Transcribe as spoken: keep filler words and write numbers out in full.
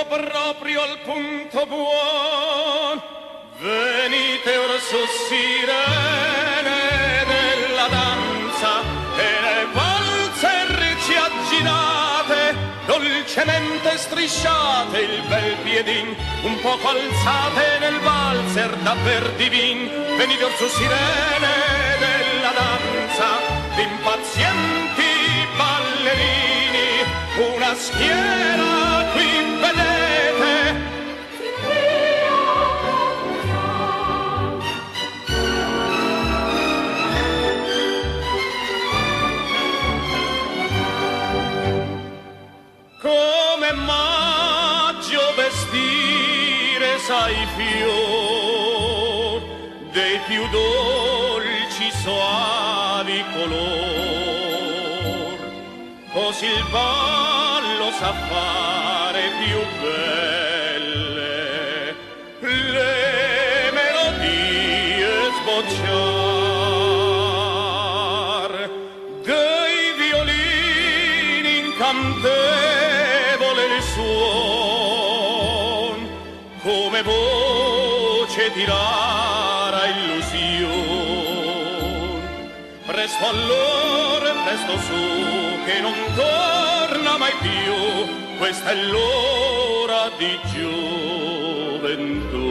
proprio al punto buon. Venite or su sirene della danza e le valzer ci agginate, dolcemente strisciate il bel piedin, un poco alzate nel valzer davver divin. Venite or su sirene della danza, d'impazienti ballerini, una schiera qui vedete. Come maggio vestire sai fior dei più dolci soavi color, così il ballo sa fare più belle le melodie sbocciar dei violini incantevole il suon, come voce di rara illusion. Presto allora, presto su, che non torna mai più, questa è l'ora di gioventù.